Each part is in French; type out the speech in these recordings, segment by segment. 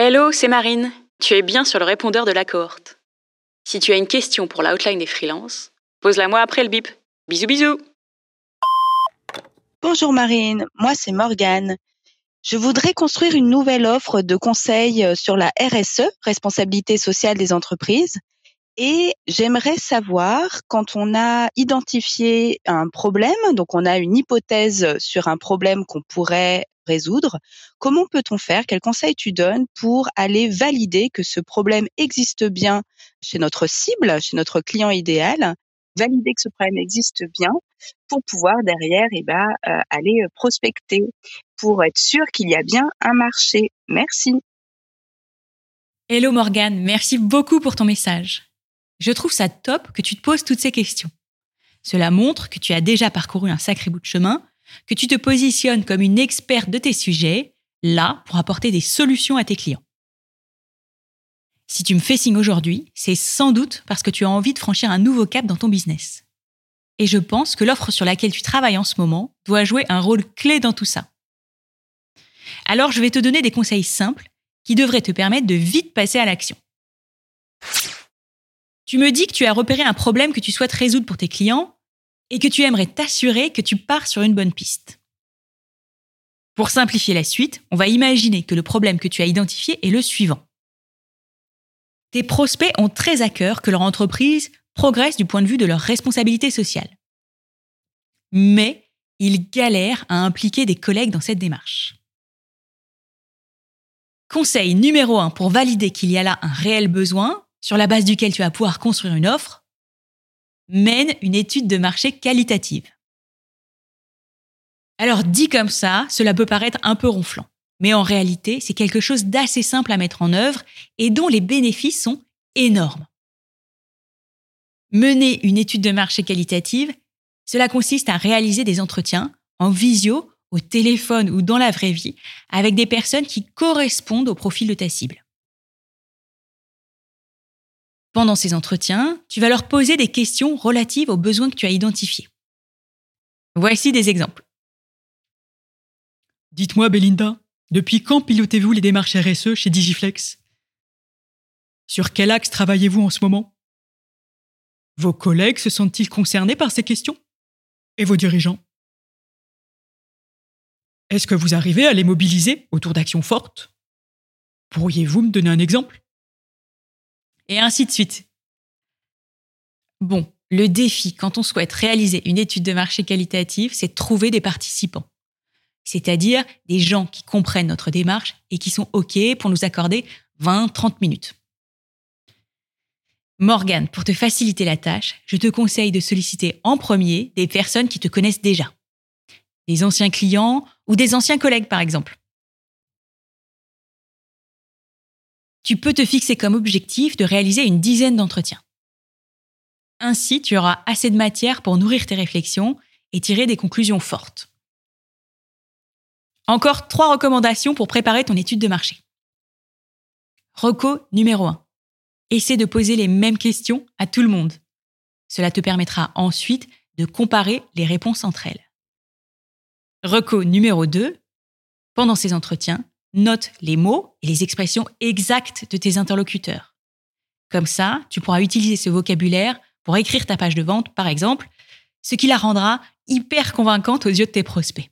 Hello, c'est Marine. Tu es bien sur le répondeur de la cohorte. Si tu as une question pour la hotline des freelances, pose-la moi après le bip. Bisous bisous. Bonjour Marine, moi c'est Morgane. Je voudrais construire une nouvelle offre de conseil sur la RSE, responsabilité sociale des entreprises. Et j'aimerais savoir, quand on a identifié un problème, donc on a une hypothèse sur un problème qu'on pourrait résoudre, comment peut-on faire? Quels conseils tu donnes pour aller valider que ce problème existe bien chez notre cible, chez notre client idéal, valider que ce problème existe bien pour pouvoir derrière aller prospecter, pour être sûr qu'il y a bien un marché. Merci. Hello Morgane, merci beaucoup pour ton message. Je trouve ça top que tu te poses toutes ces questions. Cela montre que tu as déjà parcouru un sacré bout de chemin, que tu te positionnes comme une experte de tes sujets, là pour apporter des solutions à tes clients. Si tu me fais signe aujourd'hui, c'est sans doute parce que tu as envie de franchir un nouveau cap dans ton business. Et je pense que l'offre sur laquelle tu travailles en ce moment doit jouer un rôle clé dans tout ça. Alors je vais te donner des conseils simples qui devraient te permettre de vite passer à l'action. Tu me dis que tu as repéré un problème que tu souhaites résoudre pour tes clients et que tu aimerais t'assurer que tu pars sur une bonne piste. Pour simplifier la suite, on va imaginer que le problème que tu as identifié est le suivant. Tes prospects ont très à cœur que leur entreprise progresse du point de vue de leur responsabilité sociale. Mais ils galèrent à impliquer des collègues dans cette démarche. Conseil numéro 1 pour valider qu'il y a là un réel besoin, sur la base duquel tu vas pouvoir construire une offre, mène une étude de marché qualitative. Alors dit comme ça, cela peut paraître un peu ronflant, mais en réalité, c'est quelque chose d'assez simple à mettre en œuvre et dont les bénéfices sont énormes. Mener une étude de marché qualitative, cela consiste à réaliser des entretiens en visio, au téléphone ou dans la vraie vie, avec des personnes qui correspondent au profil de ta cible. Pendant ces entretiens, tu vas leur poser des questions relatives aux besoins que tu as identifiés. Voici des exemples. Dites-moi, Belinda, depuis quand pilotez-vous les démarches RSE chez Digiflex? Sur quel axe travaillez-vous en ce moment? Vos collègues se sentent-ils concernés par ces questions? Et vos dirigeants? Est-ce que vous arrivez à les mobiliser autour d'actions fortes? Pourriez-vous me donner un exemple? Et ainsi de suite. Bon, le défi quand on souhaite réaliser une étude de marché qualitative, c'est de trouver des participants. C'est-à-dire des gens qui comprennent notre démarche et qui sont OK pour nous accorder 20-30 minutes. Morgane, pour te faciliter la tâche, je te conseille de solliciter en premier des personnes qui te connaissent déjà. Des anciens clients ou des anciens collègues, par exemple. Tu peux te fixer comme objectif de réaliser une dizaine d'entretiens. Ainsi, tu auras assez de matière pour nourrir tes réflexions et tirer des conclusions fortes. Encore 3 recommandations pour préparer ton étude de marché. Reco numéro 1. Essaie de poser les mêmes questions à tout le monde. Cela te permettra ensuite de comparer les réponses entre elles. Reco numéro 2. Pendant ces entretiens, note les mots et les expressions exactes de tes interlocuteurs. Comme ça, tu pourras utiliser ce vocabulaire pour écrire ta page de vente, par exemple, ce qui la rendra hyper convaincante aux yeux de tes prospects.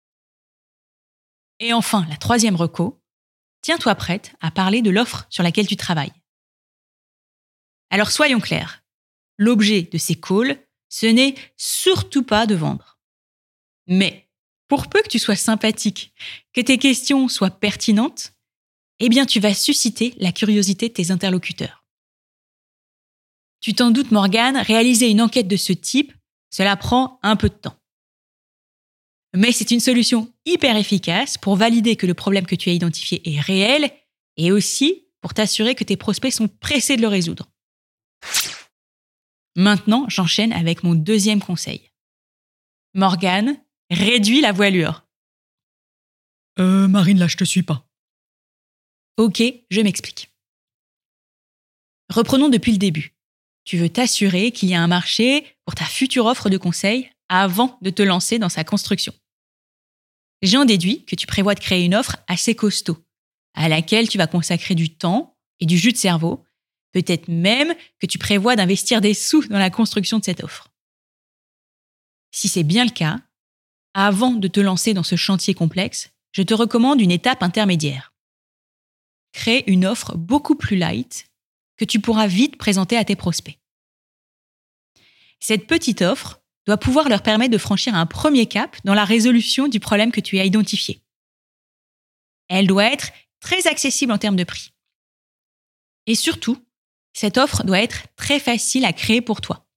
Et enfin, la 3e reco, tiens-toi prête à parler de l'offre sur laquelle tu travailles. Alors soyons clairs, l'objet de ces calls, ce n'est surtout pas de vendre. Mais pour peu que tu sois sympathique, que tes questions soient pertinentes, eh bien tu vas susciter la curiosité de tes interlocuteurs. Tu t'en doutes, Morgane, réaliser une enquête de ce type, cela prend un peu de temps. Mais c'est une solution hyper efficace pour valider que le problème que tu as identifié est réel et aussi pour t'assurer que tes prospects sont pressés de le résoudre. Maintenant, j'enchaîne avec mon 2e conseil. Morgane, réduis la voilure. Marine, là, je te suis pas. Ok, je m'explique. Reprenons depuis le début. Tu veux t'assurer qu'il y a un marché pour ta future offre de conseil avant de te lancer dans sa construction. J'en déduis que tu prévois de créer une offre assez costaud, à laquelle tu vas consacrer du temps et du jus de cerveau. Peut-être même que tu prévois d'investir des sous dans la construction de cette offre. Si c'est bien le cas, avant de te lancer dans ce chantier complexe, je te recommande une étape intermédiaire. Crée une offre beaucoup plus light que tu pourras vite présenter à tes prospects. Cette petite offre doit pouvoir leur permettre de franchir un premier cap dans la résolution du problème que tu as identifié. Elle doit être très accessible en termes de prix. Et surtout, cette offre doit être très facile à créer pour toi.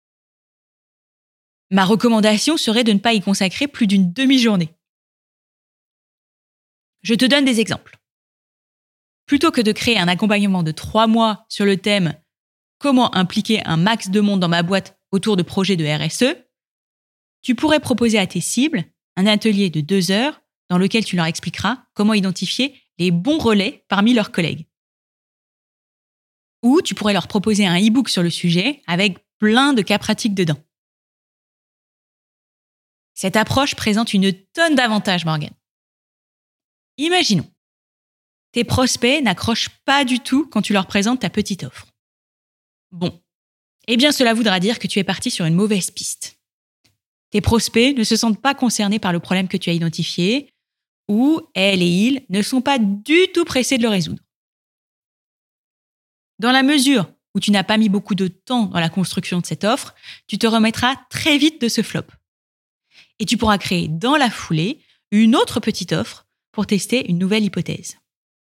Ma recommandation serait de ne pas y consacrer plus d'une demi-journée. Je te donne des exemples. Plutôt que de créer un accompagnement de 3 mois sur le thème « Comment impliquer un max de monde dans ma boîte autour de projets de RSE », tu pourrais proposer à tes cibles un atelier de 2 heures dans lequel tu leur expliqueras comment identifier les bons relais parmi leurs collègues. Ou tu pourrais leur proposer un e-book sur le sujet avec plein de cas pratiques dedans. Cette approche présente une tonne d'avantages, Morgane. Imaginons, tes prospects n'accrochent pas du tout quand tu leur présentes ta petite offre. Bon, eh bien cela voudra dire que tu es parti sur une mauvaise piste. Tes prospects ne se sentent pas concernés par le problème que tu as identifié, ou elles et ils ne sont pas du tout pressés de le résoudre. Dans la mesure où tu n'as pas mis beaucoup de temps dans la construction de cette offre, tu te remettras très vite de ce flop. Et tu pourras créer dans la foulée une autre petite offre pour tester une nouvelle hypothèse.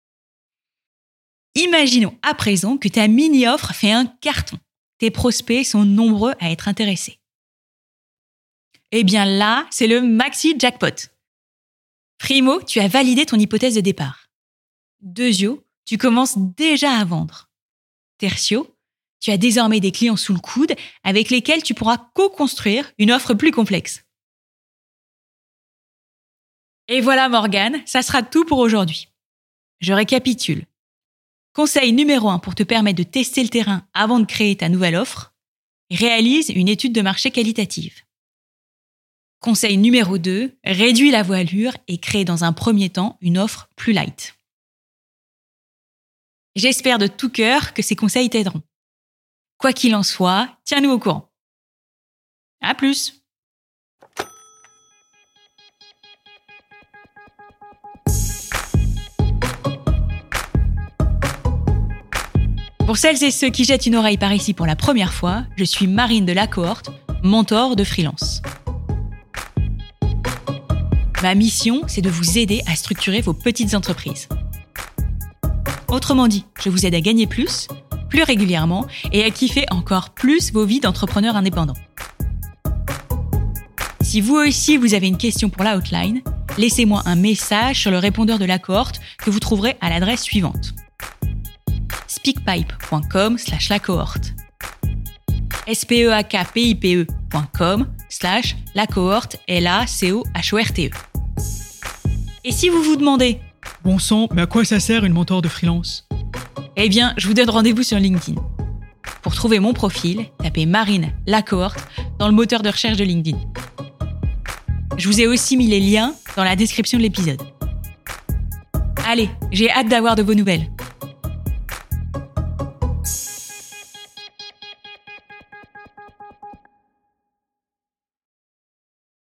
Imaginons à présent que ta mini-offre fait un carton. Tes prospects sont nombreux à être intéressés. Eh bien là, c'est le maxi jackpot. Primo, tu as validé ton hypothèse de départ. Deuxio, tu commences déjà à vendre. Tertio, tu as désormais des clients sous le coude avec lesquels tu pourras co-construire une offre plus complexe. Et voilà Morgane, ça sera tout pour aujourd'hui. Je récapitule. Conseil numéro 1 pour te permettre de tester le terrain avant de créer ta nouvelle offre, réalise une étude de marché qualitative. Conseil numéro 2, réduis la voilure et crée dans un premier temps une offre plus light. J'espère de tout cœur que ces conseils t'aideront. Quoi qu'il en soit, tiens-nous au courant. À plus! Pour celles et ceux qui jettent une oreille par ici pour la première fois, je suis Marine de la cohorte, mentor de freelance. Ma mission, c'est de vous aider à structurer vos petites entreprises. Autrement dit, je vous aide à gagner plus régulièrement et à kiffer encore plus vos vies d'entrepreneurs indépendants. Si vous aussi vous avez une question pour la hotline, laissez-moi un message sur le répondeur de la cohorte que vous trouverez à l'adresse suivante. speakpipe.com/lacohorte speakpipe.com/lacohorte LACOHORTE. Et si vous vous demandez Bon sang, mais à quoi ça sert une mentor de freelance ? Eh bien, je vous donne rendez-vous sur LinkedIn. Pour trouver mon profil, tapez Marine Lacohorte dans le moteur de recherche de LinkedIn. Je vous ai aussi mis les liens dans la description de l'épisode. Allez, j'ai hâte d'avoir de vos nouvelles.